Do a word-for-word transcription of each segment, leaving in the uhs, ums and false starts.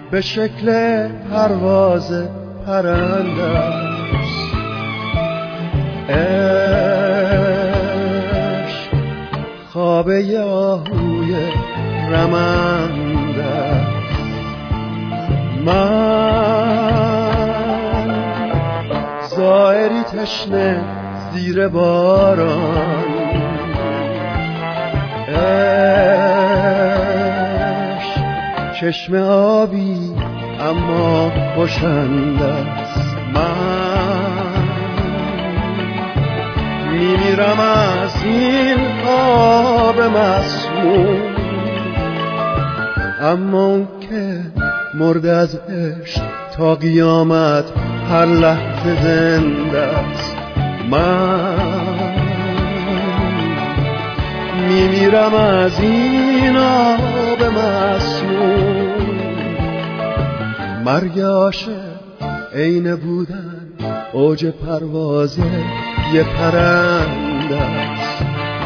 به شکل پرواز پرنده است. عشق خوابه آهوی رمنده است. من زائری تشنه زیر باران، عشق چشم آبی اما خوشنده است. من میمیرم از این آب مسموم، اما اون که مرده از عشق تا قیامت هر لحظه زنده است. من میمیرم از این آب مسموم. مرگ عاشق عین بودن اوج پرواز یه پرنده است.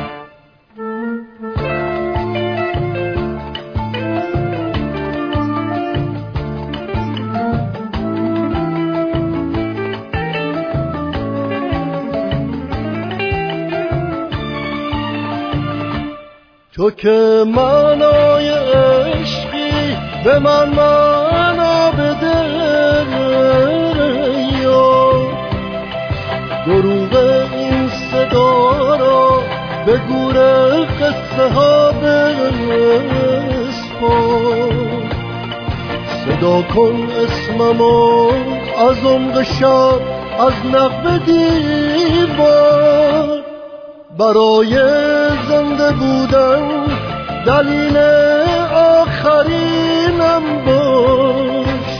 تو که معنای عشقی به من معنا بده، یا دروغ این صدا را به گور قصه ها بسپار. صدا کن اسممو از عمق شب از نقب دیوار. برای زنده بودن دلیل آخرینم باش.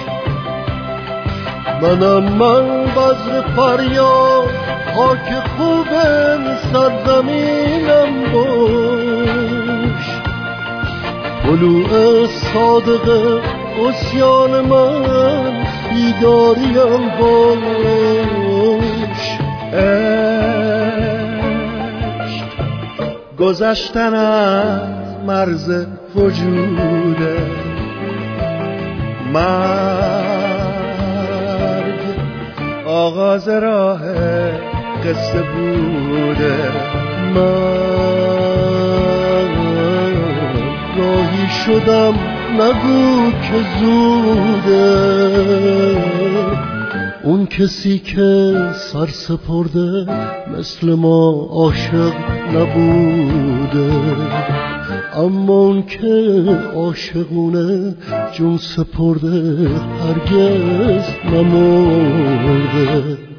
منم من بذر فریاد خاک خوب سرزمینم باش. طلوع صادق عصیان من بیداریم باش. گذشتن از مرز وجوده، مرگ آغاز راه قصه بوده. من راهی شدم نگو که زوده. اون کسی که سر سپرده مثل ما عاشق نبوده، اما اون که عاشقونه جون سپرده هرگز نمرده.